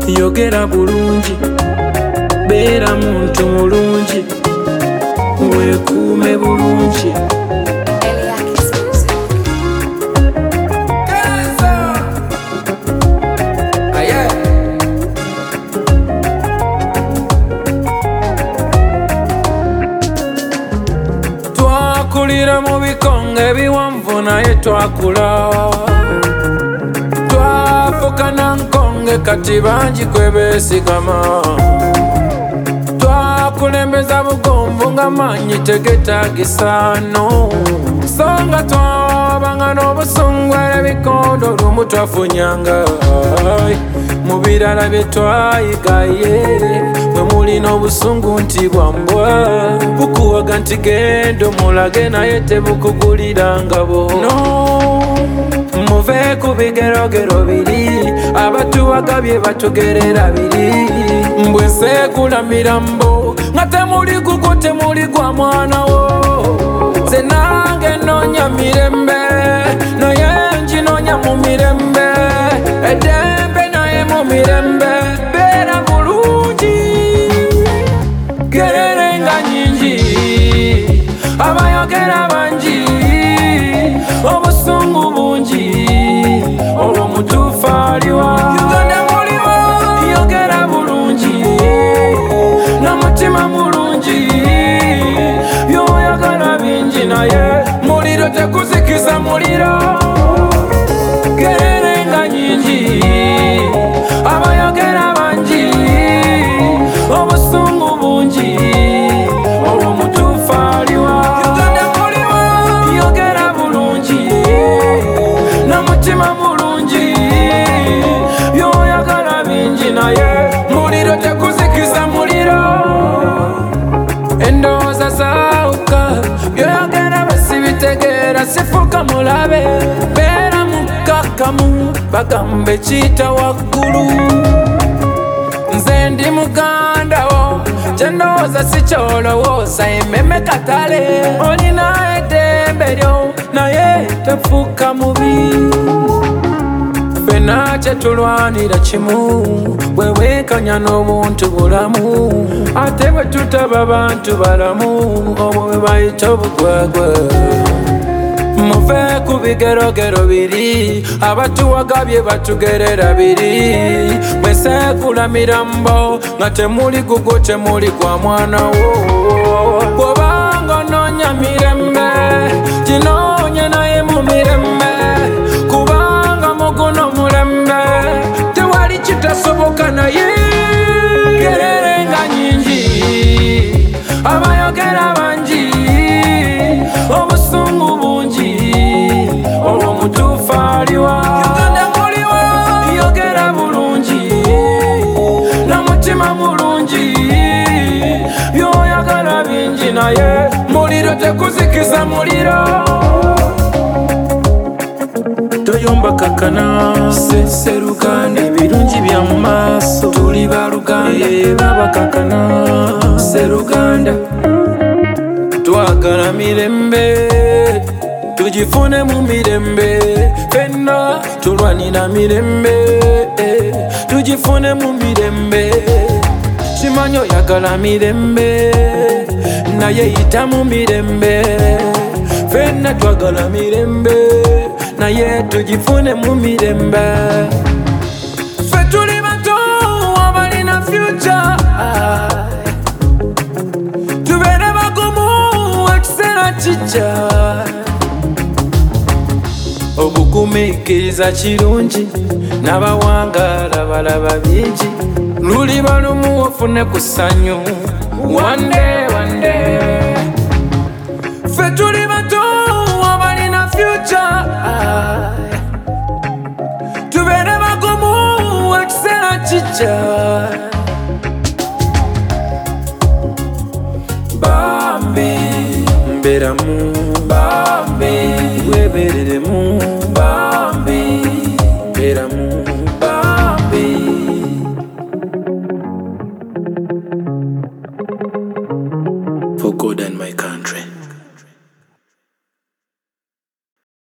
yogera bulungi, beera muntu mulungi, weekuume bulungi. Twakulira mu bikonge ebiwanvu naye twakula, twafuka na nkonge kati bangi kwe beesigama, twakulembeza bugomvu nga maanyi tegetaagisa no, so nga twabanga n'obusungu era ebikondo olumu twafunyanga mu birala bye twayigaye, mwe mulina obusungu nti bwambwa bukuwaga nti genda omulage naye tebukugulira ngabo no. Muve ku bigerogero biri abatuwagabye batugerera biri, mbwe nseekulamira mbo nga temuli gugwo temuli gwa mwanawo, nze nange noonya mirembe naye nginoonya mu mirembe, eddembe naye mu mirembe, beera bulungi gererenga nyingi, abayogera bangi, obusungu bungi, olwo mutuufu aliwa. Uganda muliwa, yogera bulungi, n'omutima mulungi, byoyagala bingi naye muliro tekuzikiza muliro, gererenga nyingi, abayogera bangi, obusungu bungi, olwo mutuufu aliwa. Uganda muliwa, yogera bulungi, n'omutima mulungi, byoyagala bingi naye muliro tekuzikiza muliro, endowooza zaawuka, byoyogera basibitegeera sifuka mulabe, beera mukkakkamu bagambe kiyita waggulu, nze ndi muganda wo kyendowooza si kyolowooza, ememe katale olina eddembe lyo naye tefuuka mubi, ffenna kyetulwanira kimu bwe weekanya n'obuntu bulamu, ate bwe tutaba bantu balamu obwo bwe bayita obugwagwa. Muve ku bigerogero biri abatuwagabye batugerera biri, mweseekulamira mbo nga temuli gugwo temuli gwa mwanawo, bw'obanga onoonya mirembe ginoonye naye mu mirembe, kubanga muguno mulembe tewali kitasoboka naye gererenga nyingi, abayogera bangi, obusungu bungi, olwo mutuufu aliwa. Uganda muliwa, yogera bulungi, n'omutima mulungi, byoyagala bingi naye muliro tekuzikiza muliro, toyomba kakana seruganda, ebirungi bya mu maaso tuli baluganda, baba kakana seruganda, twagala mirembe tugifune mu mirembe, ffenna tulwanira mirembe tugifune mu mirembe, kimanyi oyagala mirembe naye yita mu mirembe, ffenna twagala mirembe naye tugifune mu mirembe, ffe tuli bato abalina future, tubeere bagumu ekiseera kijja, obugumiikiriza kirungi n'abawangaala balaba bingi, luliba lumu ofune ku ssanyu, one day